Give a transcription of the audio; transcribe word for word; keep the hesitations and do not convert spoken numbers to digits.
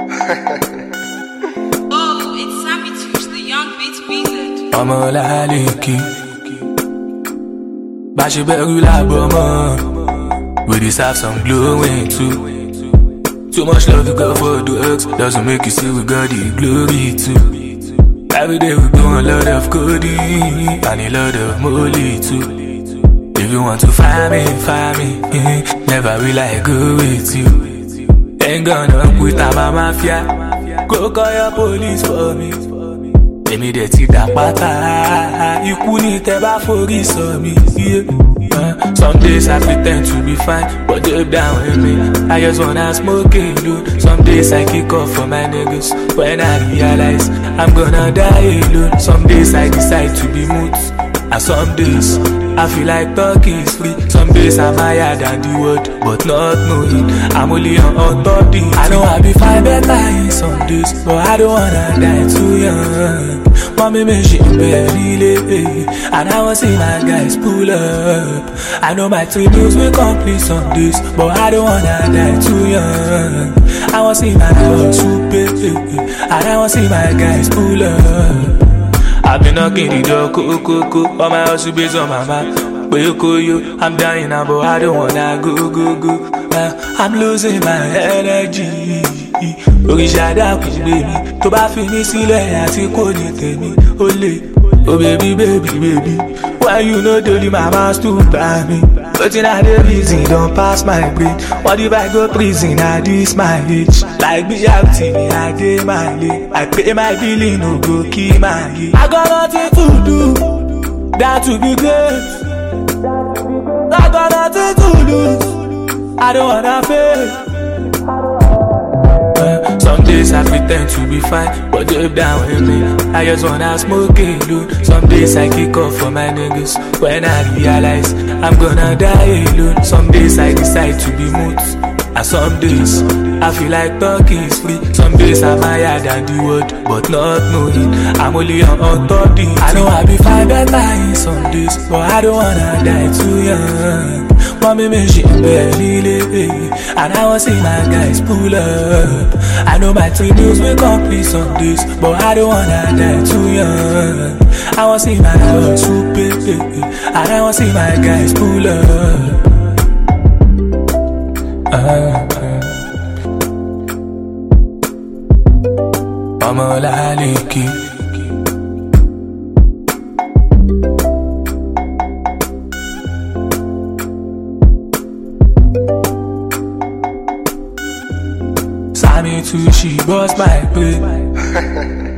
Oh, it's Sammy Touche, the young beat wizard. I'm all I like. But she better like bomb. We just have some glowing too. Too much love to go for drugs doesn't make you see we got the glory too. Every day we do a lot of codeine and a lot of molly too. If you want to find me, find me, eh, never will I go with you. Ain't gonna quit, I'm a mafia. Go call your police for me. Èmi dẹ̀ ti dà pátá, ikú ní tẹ́ bá forí sọ mi. Uh, some days I pretend to be fine, but deep down with me, I just wanna smoke a load. Some days I kick off for my niggas when I realize I'm gonna die alone. Some days I decide to be mute, and some days I feel like talking is free. Some days I'm higher than the world, but not knowing I'm only on authority. I know I'll be fine better in some days, but I don't wanna die too young. Mommy mentioned very late, and I want to see my guys pull up. I know my three bills will complete some days, but I don't wanna die too young. I want to see my house super, and I want to see my guys pull up. I've been knocking the door, coco, coco. All my house is based on my map. But you call you, I'm dying now, but I don't wanna go, go, go. Uh, I'm losing my energy. Orishada push baby, to ba fi mi sílẹ̀ àti kò ní tèmi. Ole, oh baby, baby, baby. Why you no do the mama stood by me? But in a day reason don't pass my brain. What if I go prison at this my age? Like me out in me, I day my lane. I pay my billing, no go kill my age. I got nothing to do, that to be great. I got nothing to lose, I don't wanna fail. Uh, some days I pretend to be fine, but deep down with me, I just wanna smoke a load. Some days I kick off for my niggas when I realize I'm gonna die alone. Some days I decide to be mute, and some days I feel like talking is free. Some days I'm higher than the world, but not knowing I'm only on authority. I know I'll be fine better in some days, but I don't wanna die too young. Mommy mentioned very late, and I want to see my guys pull up. I know my three bills will complete some days, but I don't wanna die too young. I want to see my house super, and I want to see my guys pull up. Uh, uh. I'm all I like. Sammy Touche, she bust my brain.